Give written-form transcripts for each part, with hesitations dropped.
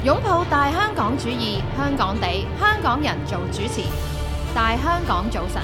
擁抱大香港主義，香港地，香港人做主持。大香港早晨，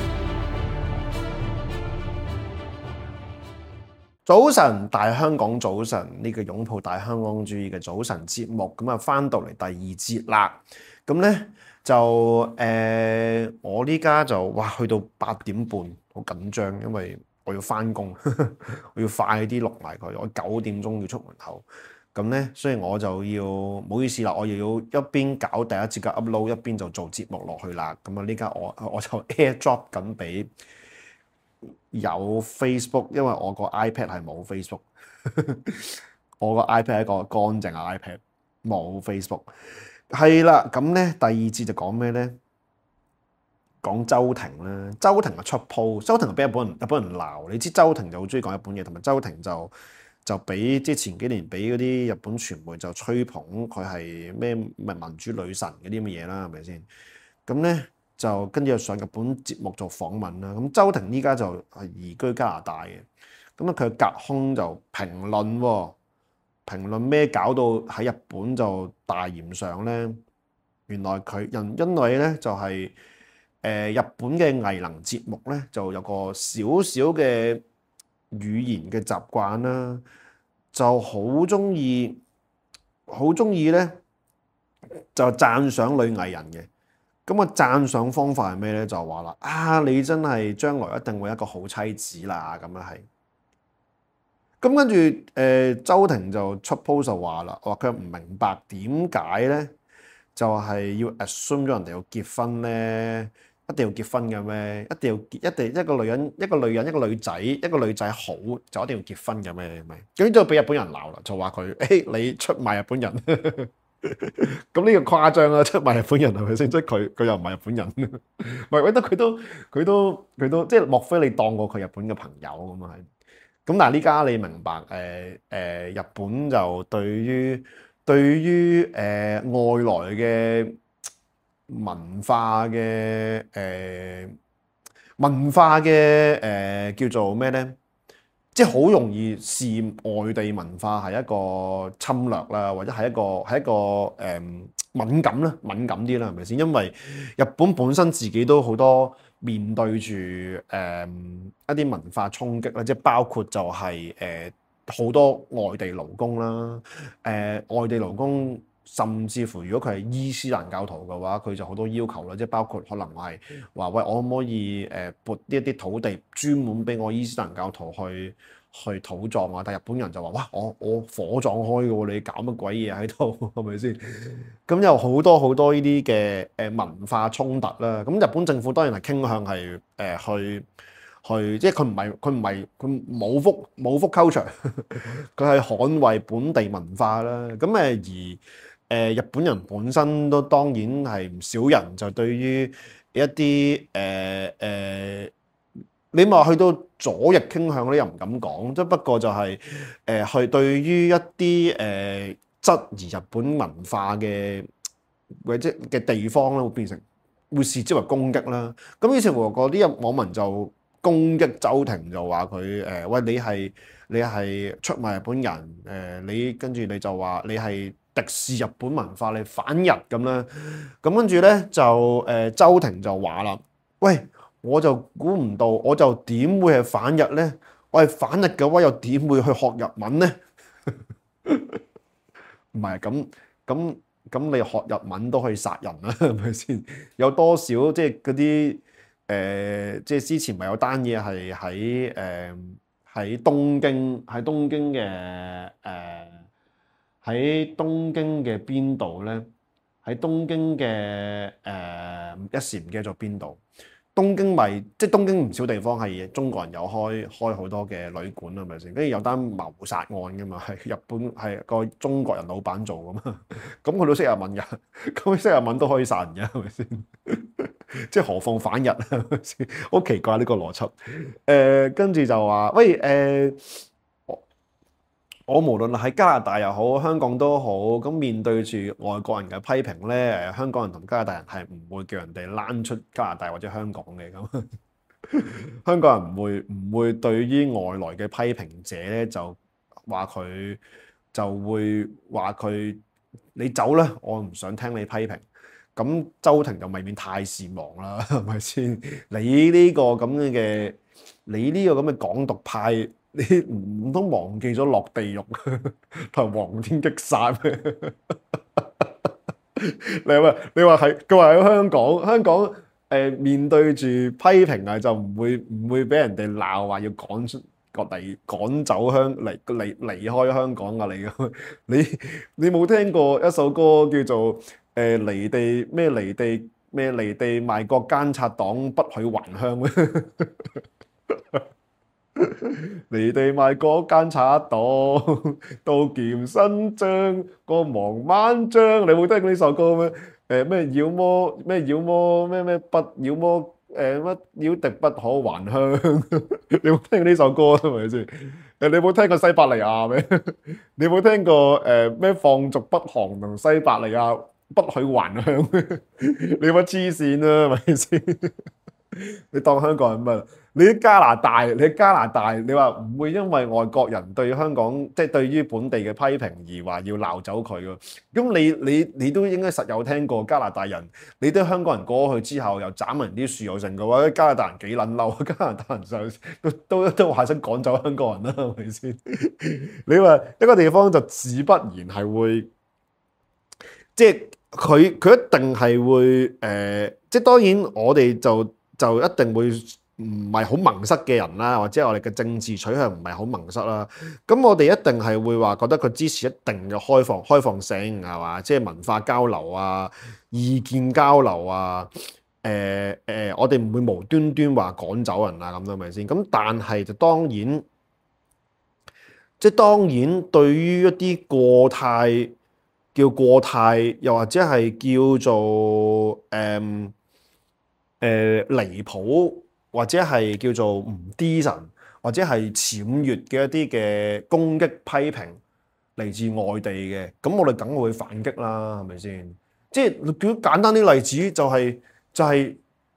早晨，大香港早晨，呢個擁抱大香港主義嘅早晨節目，咁啊翻到嚟第二節啦。咁咧就我呢家就哇去到8點半，好緊張，因為我要翻工，我要快啲錄埋佢，我9點鐘要出門口。咁咧，所以我就要唔好意思啦，我又要一邊搞第一節嘅 upload，一邊就做節目落去啦。咁啊，呢家我就 airdrop 緊俾有 Facebook，因為我個 iPad 係冇 Facebook， 我個 iPad 係一個乾淨嘅 iPad， 冇 Facebook。係啦，咁咧第二節就講咩咧？講周庭啦，周庭就出 post，周庭就俾日本人鬧。你知周庭就好中意講日本嘢，同埋周庭就俾即係前幾年俾嗰啲日本傳媒就吹捧佢係咩民主女神嗰啲咁嘅嘢啦，係咪先？咁咧就跟住上日本節目做訪問啦。咁周庭依家就係移居加拿大嘅，咁啊佢隔空就評論咩搞到喺日本就大炎上咧？原來因為咧就係日本嘅藝能節目咧就有個少少嘅語言嘅習慣啦，就好中意咧就讚賞女藝人嘅。咁啊讚賞方法係咩咧？就話啦，你真係將來一定會一個好妻子啦，咁樣係。咁跟住周庭就出 post 就話啦，話佢唔明白點解咧，就係要 assume 咗人哋要結婚咧。一定要結婚嘅咩？一定一個女人一個女仔好就一定要結婚嘅咩？咁就俾日本人鬧啦，就話佢你出賣日本人，咁呢個誇張啦，出賣日本人係咪先？即係佢又唔係日本人，唔係，我覺得佢都即係莫非你當過佢日本嘅朋友咁啊？咁但係呢家你明白日本就對於外來嘅文化嘅叫做咩咧？即係好容易視外地文化係一個侵略啦，或者係一個敏感啲啦，係咪先？因為日本本身自己都好多面對住一啲文化衝擊啦，即係包括就係好多外地勞工啦，外地勞工。甚至乎，如果佢係伊斯蘭教徒嘅話，佢就好多要求啦，即係包括可能係話喂，我可唔可以撥呢一啲土地專門俾我伊斯蘭教徒去土葬啊？但係日本人就話哇，我火葬開嘅喎，你搞乜鬼嘢喺度係咪先？咁有好多呢啲嘅文化衝突啦。咁日本政府當然係傾向係去，即係佢冇福 culture， 佢係捍衛本地文化啦。咁日本人本身都當然係唔少人就對於一啲你咪話去到左翼傾向咧，又唔敢講，即不過就係去對於一啲質疑日本文化嘅或者嘅地方咧，會視之為攻擊啦。咁於是乎嗰啲網民就攻擊周庭，就話佢喂，你係出賣日本人，你跟住你就話你係敵視日本文化，你反日咁啦。咁跟住咧就周庭就話啦，喂，我就估唔到，我就點會係反日咧？我係反日嘅話，又點會去學日文咧？唔係咁你學日文都可以殺人啦，係咪先？有多少即係嗰啲即係之前咪有單嘢係喺東京嘅邊度咧？喺東京嘅一時唔記得咗邊度。東京唔少地方係中國人有開好多嘅旅館，係咪先？跟住有單謀殺案㗎嘛，係日本係個中國人老闆做㗎嘛，咁佢都識日文㗎，咁佢識日文都可以殺人㗎，係咪先？即係何況反日，係咪先？好奇怪呢個邏輯。跟住就話喂我無論喺加拿大又好，香港都好，咁面對住外國人嘅批評咧，香港人同加拿大人係唔會叫人哋躝出加拿大或者香港嘅咁。香港人唔會對於外來嘅批評者咧就話佢你走咧，我唔想聽你批評。咁周庭就未免太善忘啦，係咪先？你呢個咁樣嘅，你呢個咁嘅港獨派，你唔通忘記咗落地獄同黃天擊殺咩？你話係佢話喺香港面對住批評啊，就唔會俾人哋鬧話要趕走離開香港啊！你冇聽過一首歌叫做離地賣國奸賊黨不許還鄉咩？離地賣國奸賊黨，刀劍伸張，光芒萬丈。你冇聽過呢首歌咩？咩妖魔咩不妖魔乜妖敵不可還鄉？你冇聽過呢首歌係咪先？你冇聽過西伯利亞咩？你冇聽過咩放逐北韓同西伯利亞不許還鄉？你乜黐線啊？係咪先？你當香港人乜？你喺加拿大，你話唔會因為外國人對香港即係對於本地嘅批評而話要鬧走佢㗎。咁你都應該實有聽過加拿大人，你啲香港人過去之後又斬人啲樹又成嘅話，加拿大人幾撚嬲？加拿大人就都話想趕走香港人啦，係咪先？你話一個地方就自不然係會，即係佢一定係會即係當然我哋就一定會唔係好盟塞嘅人啦，或者我哋嘅政治取向唔係好盟塞啦。咁我哋一定係會話覺得佢支持一定嘅開放性係嘛，即係文化交流啊、意見交流啊。我哋唔會無端端話趕走人啊咁樣，係咪先？咁但係就當然，對於一啲過態，又或者係叫做離譜，或者係叫做唔 decent，或者係僭越嘅一啲嘅攻擊批評嚟自外地嘅，咁我哋梗會反擊啦，係咪先？即係舉簡單啲例子，就係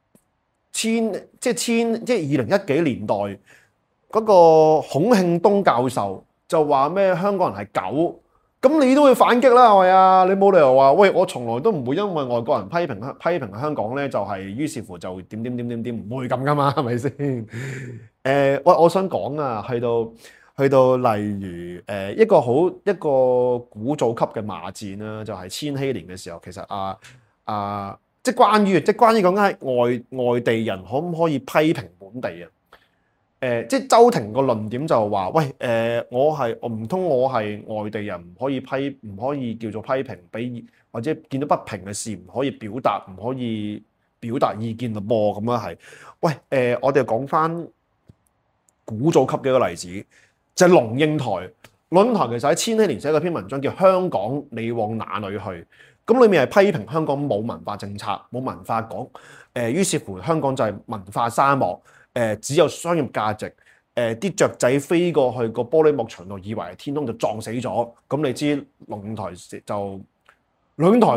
2010幾年代嗰個孔慶東教授就話咩香港人係狗。咁你都會反擊啦，係咪啊？你冇理由話，喂，我從來都唔會因為外國人批評香港咧，就係於是乎就點，唔會咁噶嘛，係咪先？喂，我想講啊，去到例如一個古早級嘅罵戰啦，就係千禧年嘅時候，其實即係關於講緊係外地人可唔可以批評本地啊？即係周庭個論點就話，喂，我唔通我係外地人唔可以叫做批評，或者見到不平嘅事唔可以表達意見咯噃，咁樣係。喂，我哋講翻古早級嘅一個例子，就係龍應台。龍應台其實喺千禧年寫過篇文章叫《香港你往哪裏去》，咁裏面係批評香港冇文化政策、冇文化講，於是乎香港就係文化沙漠。只有商業價值，啲雀仔飛過去個玻璃幕牆度，以為係天空就撞死咗。咁你知龍應台其實龍應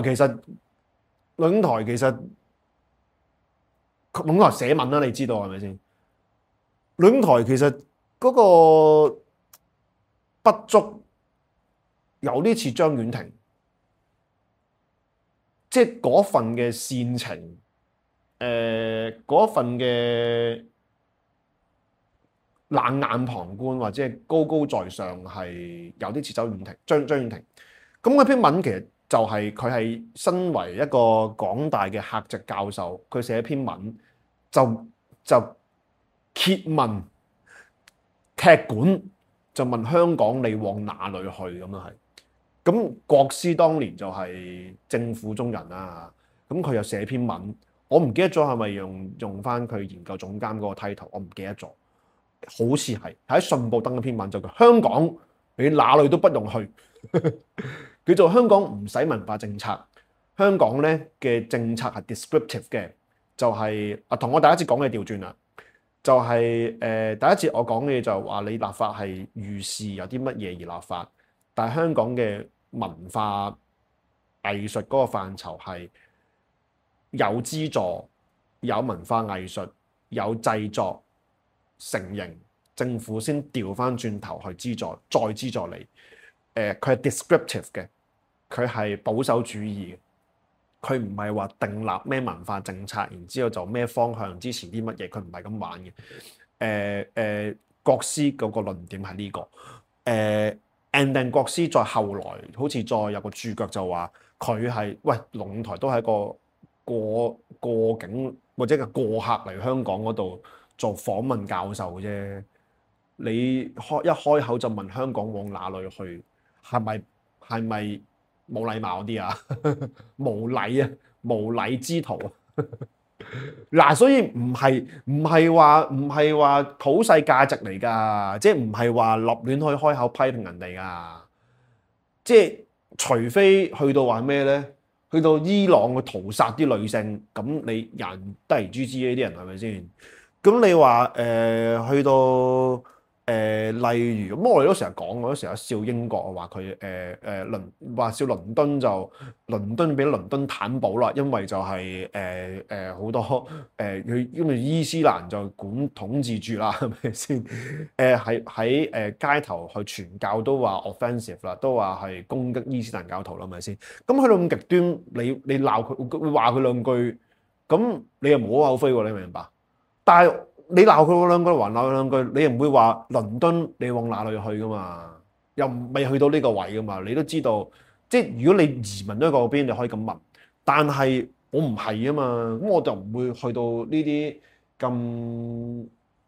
台寫文啦，你知道係咪先？龍應台其實嗰個不足有啲似張婉婷，即係嗰份嘅煽情，嗰份嘅冷眼旁觀或者係高高在上，係有啲似張婉婷。咁嗰篇文其實就係佢係身為一個港大嘅客席教授，佢寫一篇文就揭問踢館，就問香港你往哪裏去咁樣係。咁國師當年就係政府中人啦，咁佢又寫篇文，我唔記得咗係咪用翻佢研究總監嗰個 title， 我唔記得咗。好似係喺信報登一篇文，就叫香港你哪裏都不用去，叫做香港唔使文化政策，香港咧嘅政策係 descriptive 嘅，就係同我第一節講嘅調轉啦，就係第一節我講嘅就話你立法係預示有啲乜嘢而立法，但係香港嘅文化藝術嗰個範疇係有資助、有文化藝術、有製作。成型，政府先調翻轉頭去資助，再資助你。佢係 descriptive 嘅， 佢係保守主義嘅，佢唔係話訂立咩文化政策，然之後就咩方向支持啲乜嘢，佢唔係咁玩嘅。國師嗰個論點係呢個。and then 國師再後來好似再有個注腳就話佢係喂龍應台都係一個過境或者個過客嚟香港嗰度做訪問教授啫。你一開口就問香港往哪裏去，係咪冇禮貌啲啊？無禮啊，無禮之徒啊！嗱，所以唔係話普世價值嚟㗎，即係唔係話立亂可以開口批評人哋㗎，即係除非去到話咩咧？去到伊朗去屠殺啲女性，咁你人得而誅之呢啲人係咪先？咁你話去到例如咁，我哋都成日講，我都成日笑英國話佢話笑倫敦就倫敦俾倫敦坦保啦，因為就係好多佢因為伊斯蘭就統治住啦，係咪先？喺街頭去傳教都話 offensive 啦，都話係攻擊伊斯蘭教徒啦，係咪先？咁去到咁極端，你鬧佢話佢兩句，咁你又無可厚非喎，你明唔明白？但係你鬧佢嗰兩句，還鬧佢兩句，你又唔會話倫敦你往哪裏去噶嘛？又未去到呢個位噶嘛？你都知道，即係如果你移民咗嗰邊，你可以咁問。但係我唔係啊嘛，咁我就唔會去到呢啲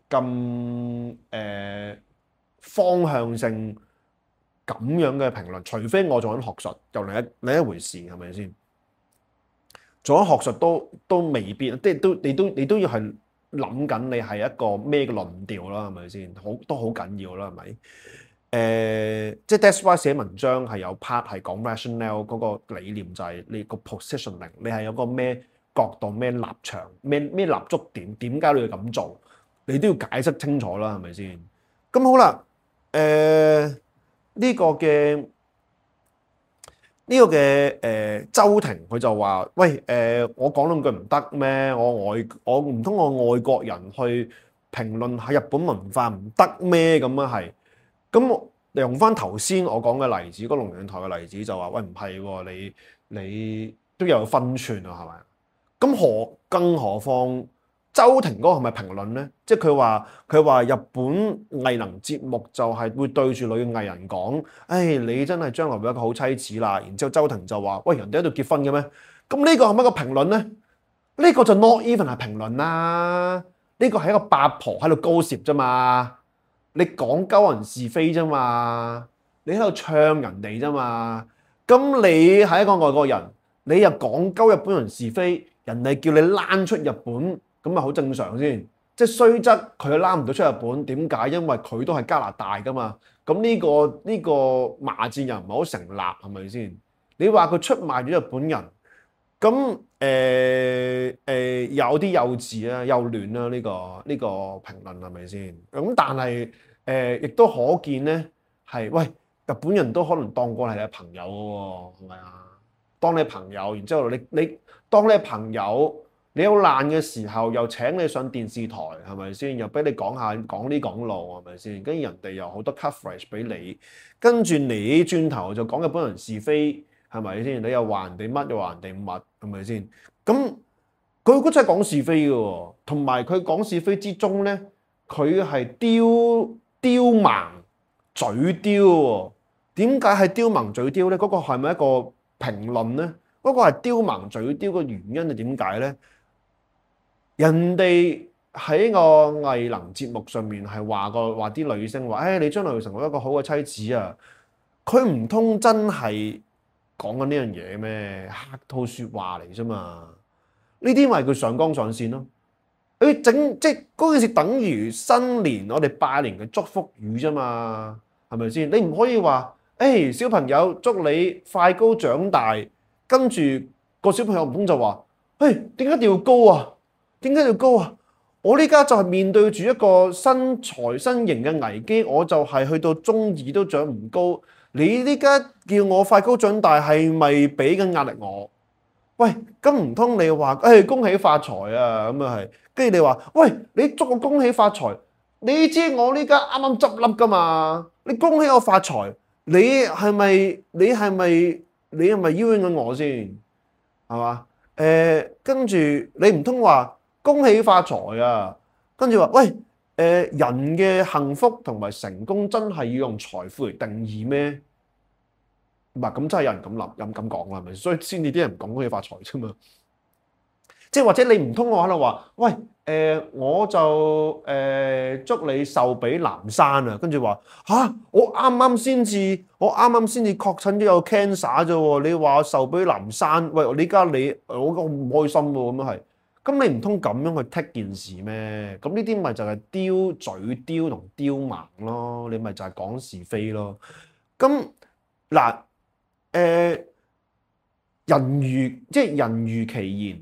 咁方向性咁樣嘅評論，除非我做緊學術，就另一回事，係咪先？做緊學術都未必，即係你都要係諗緊你係一個咩嘅論調啦，係咪先？都好緊要啦，係咪？即係 that's why 寫文章係有 part 係講 rationale 嗰個理念，就係你個 positioning， 你係有個咩角度、咩立場、咩立足點，點解你要咁做？你都要解釋清楚啦，係咪先？咁好啦，呢個嘅周庭佢就話：喂，我講兩句唔得咩？我唔通我外國人去評論下日本文化唔得咩？咁啊係。咁用翻頭先我講嘅例子，嗰龍應台嘅例子就話：喂，唔係喎，你都有分寸啊，係咪？咁更何況周庭嗰個係咪評論咧？即係佢話日本藝能節目就係會對住女藝人講：你真係將來會有一個好妻子啦。然之後周庭就話：喂，人哋喺度結婚嘅咩？咁呢個係咪一個評論咧？呢個就 not even 係評論啦。呢個係一個八婆喺度高攝啫嘛。你講鳩人是非啫嘛，你喺度唱人哋啫嘛。咁你係一個外國人，你又講鳩日本人是非，人哋叫你躝出日本，咁咪好正常先。即係雖則佢躝唔到出日本，點解？因為佢都係加拿大噶嘛。咁呢個罵戰又唔係好成立，係咪先？你話佢出賣咗日本人，咁有啲幼稚啊、幼嫩啦，呢個評論係咪先？咁但係亦都可見咧，係喂日本人都可能當過係你朋友嘅喎，係咪啊？當你朋友，然之後你當你朋友，你有難嘅時候又請你上電視台，係咪先？又俾你講呢講路，係咪先？跟住人哋又好多 coverage 俾你，跟住你轉頭就講日本人是非，係咪先？你又話人哋乜，又話人哋乜，係咪先？咁佢真係講是非嘅喎，同埋佢講是非之中咧，佢係刁盲嘴刁喎。點解係刁盲嘴刁咧？嗰個係咪一個評論咧？嗰個係刁盲嘴刁嘅原因係點解咧？人哋喺個藝能節目上面係話啲女星話：你將來會成為一個好嘅妻子啊！佢唔通真係講緊呢樣嘢咩？客套説話嚟啫嘛！呢啲咪叫上綱上線咯。即係嗰件事等於新年我哋拜年嘅祝福語啫嘛，係咪先？你唔可以話小朋友祝你快高長大，跟住個小朋友唔通就話：點解一定要高啊？點解要高啊？我呢家就係面對住一個身材身形嘅危機，我就係去到中二都長唔高。你呢家叫我快高長大，係咪俾緊壓力我？喂，咁唔通你話恭喜發財啊？咁啊係，跟住你話喂，你祝我恭喜發財，你知我呢家啱啱執笠噶嘛？你恭喜我發財，你係咪你係咪邀請緊我先？係嘛？跟住你唔通話恭喜發財啊？跟住話喂，人嘅幸福同埋成功真係要用財富嚟定義咩？唔係咁真係有人咁諗，有咁講啦，係咪？所以先至啲人唔講恭喜發財啫嘛。即係或者你唔通我喺度話，喂，我就祝你壽比南山啊！跟住話吓，我啱啱先至確診咗有 cancer 啫喎，你話我壽比南山，喂，你而家我唔開心喎，咁樣係，咁你唔通咁樣去剔件事咩？咁呢啲咪就係丟嘴丟同丟盲咯，你咪就係講是非咯。咁嗱，人如其言。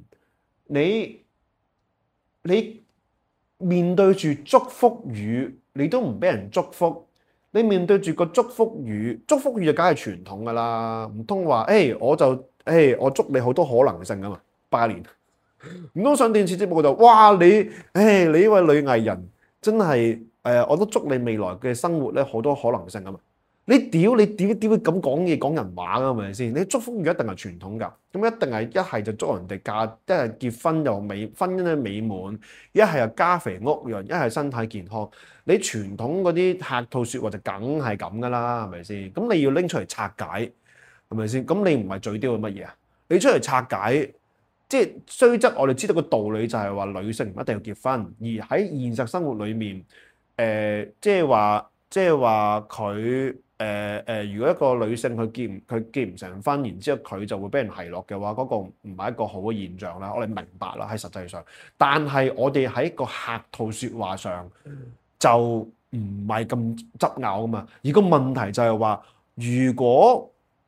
你面對住祝福語，你都唔俾人祝福。你面對住個祝福語就梗係傳統噶啦，唔通話我祝你好多可能性噶嘛？拜年唔通上電視節目就哇你呢位女藝人真係我都祝你未來嘅生活咧好多可能性噶嘛？你點會咁講嘢講人話㗎？係咪先？你祝福語一定係傳統㗎，咁一定係一係就祝人哋嫁，一係結婚又婚姻咧美滿，一係又家肥屋潤，一係身體健康。你傳統嗰啲客套説話就梗係咁㗎啦，係咪先？咁你要拎出嚟拆解，係咪先？咁你唔係嘴刁係乜嘢啊？你出嚟拆解，即係雖則我哋知道個道理就係話女性唔一定要結婚，而喺現實生活裡面，即係話佢。如果一個女性佢結唔成婚，然之後佢就會俾人奚落嘅話，嗰個唔係一個好嘅現象啦。我哋明白啦，喺實際上，但係我哋喺個客套説話上就唔係咁執拗啊嘛。而個問題就係話，如果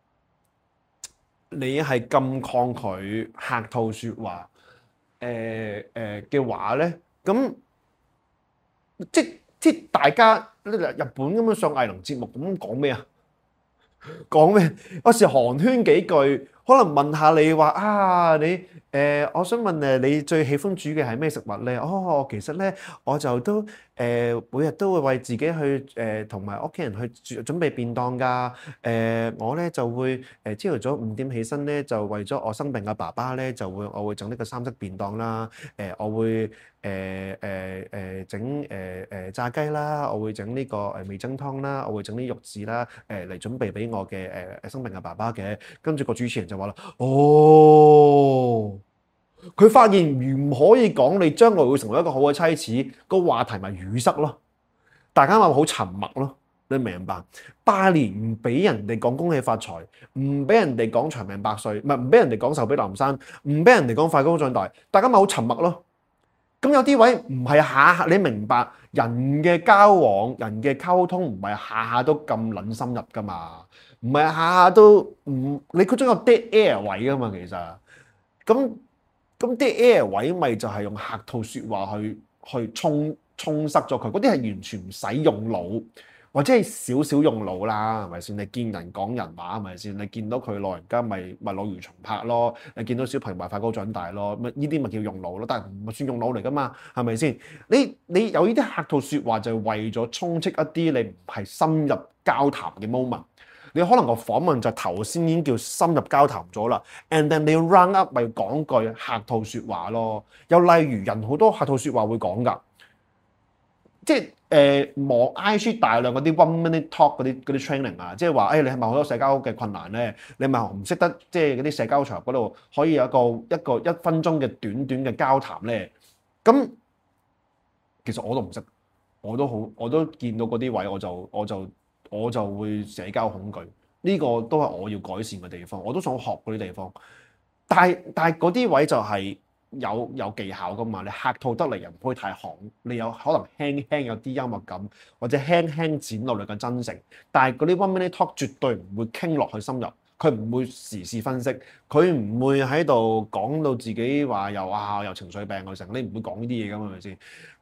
你係咁抗拒客套説話，嘅話咧，咁即大家日本咁樣上藝能節目咁講咩啊？講咩？有時寒暄幾句，可能問下你話啊，我想問你最喜歡煮嘅係咩食物咧？哦，其實咧我就都每日都會為自己去同埋屋企人去準備便當㗎。我咧就會朝頭早5點起身咧，就為咗我生病嘅爸爸咧，我會整呢個3色便當啦。我會整炸雞啦，我會整呢個味噌湯啦，我會整啲肉翅啦，嚟準備俾我嘅生病嘅爸爸嘅。跟住個主持人就話啦，佢發現唔可以講你將來會成為一個好嘅妻子，個話題咪語塞咯，大家咪好沉默咯。你明白？拜年唔俾人哋講恭喜發財，唔俾人哋講長命百歲，唔俾人哋講壽比南山，唔俾人哋講快高長大，大家咪好沉默咯。咁有啲位唔係下下，你明白人嘅交往、人嘅溝通唔係下下都咁撚深入噶嘛，唔係下下都唔，你佢中有 dead air 位噶嘛，其實咁 dead air 位咪就係用客套説話去充塞咗佢，嗰啲係完全唔使用腦。或者係少少用腦啦，係咪先？你見人講人話，係咪先？你見到佢老人家咪老如松柏咯，你見到小朋友咪快高長大咯，呢啲咪叫用腦咯？但係唔算用腦嚟噶嘛，係咪先？你有呢啲客套説話就係為咗充斥一啲你唔係深入交談嘅 moment。你可能個訪問就頭先已經叫深入交談咗啦 ，and then 你要 round up 咪講句客套説話咯。又例如人好多客套説話會講㗎。即係望 IG 大量嗰啲 one minute talk 嗰啲 training 啊，即係話你係咪好多社交嘅困難咧？你咪唔識得即係嗰啲社交場合嗰度可以有一個1分鐘嘅短嘅交談咧？咁其實我都唔識，我都見到嗰啲位我就會社交恐懼，呢個都係我要改善嘅地方，我都想學嗰啲地方，但係嗰啲位就係。有技巧噶嘛？你客套得嚟又唔可以太行，你有可能輕輕有啲幽默感，或者輕輕展露你嘅真誠。但係嗰啲 one minute talk 絕對唔會傾落去深入，佢唔會時事分析，佢唔會喺度講到自己話又情緒病嗰成，你唔會講呢啲嘢噶嘛？係咪先？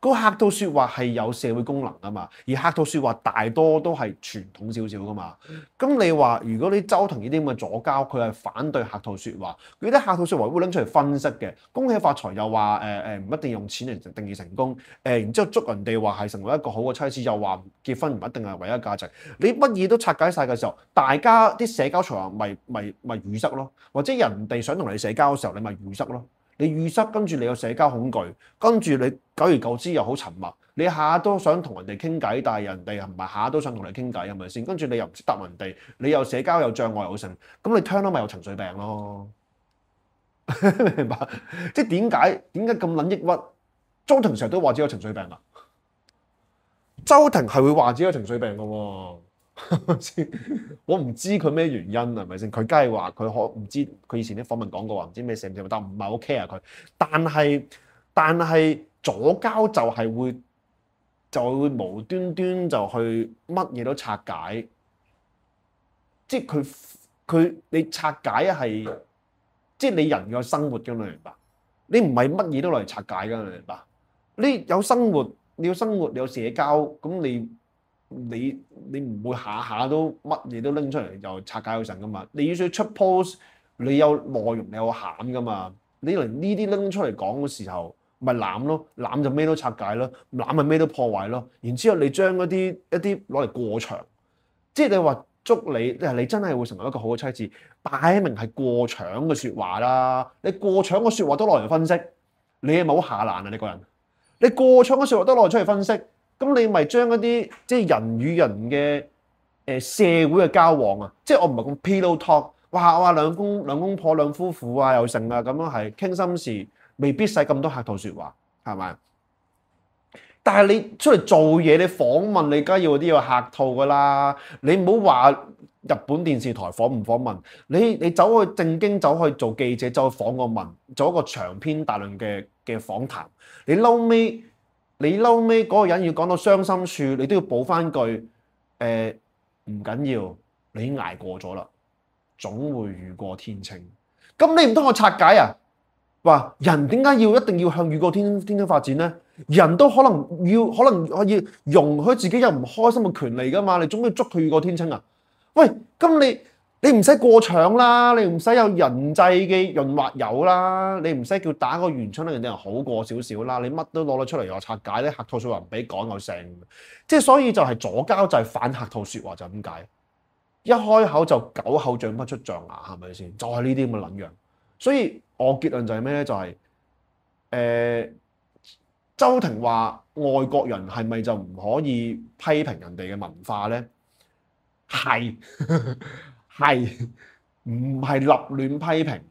個客套説話係有社會功能啊嘛，而客套説話大多都係傳統少少噶嘛。咁你話如果你周庭呢啲咁嘅左膠，佢係反對客套説話，佢啲客套説話會拎出嚟分析嘅。恭喜發財又話唔一定用錢嚟定義成功，然之後祝人哋話係成為一個好嘅妻子，又話結婚唔一定係唯一價值。你乜嘢都拆解晒嘅時候，大家啲社交場合咪淤塞咯，或者人哋想同你社交嘅時候，你咪淤塞咯。你預塞，跟住你有社交恐懼，跟住你久而久之又好沉默。你下下都想同人哋傾偈，但係人哋唔係下下都想同你傾偈，係咪先？跟住你又唔識答人哋，你又社交有障礙有成，咁你 turn 到咪有情緒病咯？明白？即係點解咁撚抑鬱？周庭成日都話自己有情緒病啊！周庭係會話自己有情緒病嘅喎。我唔知佢咩原因係咪先？佢梗係話佢唔知，佢以前啲訪問講過話唔知咩寫唔寫，但唔係 OK 啊佢。但係左膠就會無端端就去乜嘢都拆解，即係你拆解係即係你人嘅生活㗎嘛，明白？你唔係乜嘢都攞嚟拆解㗎，明白？你有生活，你有生活，你有社交，咁你唔會下下都乜嘢都拎出嚟又拆解佢成噶嘛？你要出 post， 你有內容，你有餡噶嘛？你連呢啲拎出嚟講嘅時候，咪攬咯，攬就咩都拆解咯，攬咪咩都破壞咯。然之後你將一啲攞嚟過場，即係你話捉你真係會成為一個好嘅妻子，擺明係過場嘅説話啦。你過場嘅説話都攞嚟分析，你係咪好下爛啊？你個人，你過場嘅説話都攞嚟出嚟分析。咁你咪將一啲即係人與人嘅社會嘅交往啊，即係我唔係講 pillow talk，哇兩公婆兩夫婦啊又成啊咁樣係傾心事，未必使咁多客套説話，係咪？但係你出嚟做嘢，你訪問你梗係要啲有客套噶啦，你唔好話日本電視台訪唔訪問，你走去正經走去做記者，走去訪個問，做一個長篇大論嘅訪談，你嬲尾嗰個人要講到傷心處，你都要補翻句唔緊要，你已經捱過咗啦，總會雨過天晴。咁你唔通我拆解啊？話人點解一定要向雨過天晴發展咧？人都可能可以容許自己有唔開心嘅權利噶嘛？你總要捉佢雨過天晴啊？喂，咁你唔使過場啦，你唔使有人際嘅潤滑油啦，你唔使叫打個圓場令人哋好過少少啦，你乜都攞得出嚟又拆解啲客套説話唔俾講又成，即係所以就係左膠就係反客套説話就咁解，一開口就狗口長不出象牙，係咪先？就係呢啲咁嘅撚樣，所以我結論就係咩咧？就係周庭話外國人係咪就唔可以批評人哋嘅文化咧？係。係唔係立亂批評？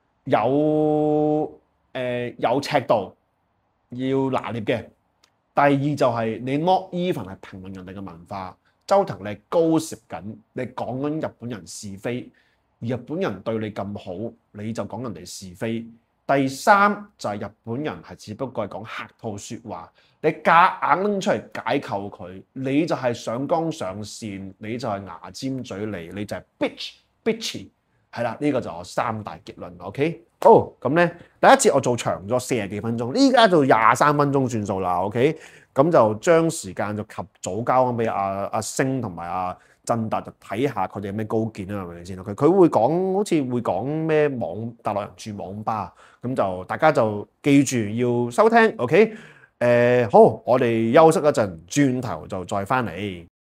有尺度，要拿捏嘅。第二就係你 not even 係評論人哋嘅文化。周庭你係高涉緊，你講緊日本人是非，而日本人對你咁好，你就講人哋是非。第三就係日本人係只不過係講客套説話，你夾硬拎出嚟解構佢，你就係上綱上線，你就係牙尖嘴利，你就係 bitchy，係啦，呢個就係我三大結論。OK， 好，咁咧第一節我做長咗40幾分鐘，依家就23分鐘算數啦。OK，咁就將時間就及早交翻俾阿星同埋阿振達，就睇下佢哋有咩高見啊，係咪先？佢會講，好似會講咩大陸人住網吧，咁就大家就記住要收聽。OK，好，我哋休息一陣，轉頭就再翻嚟。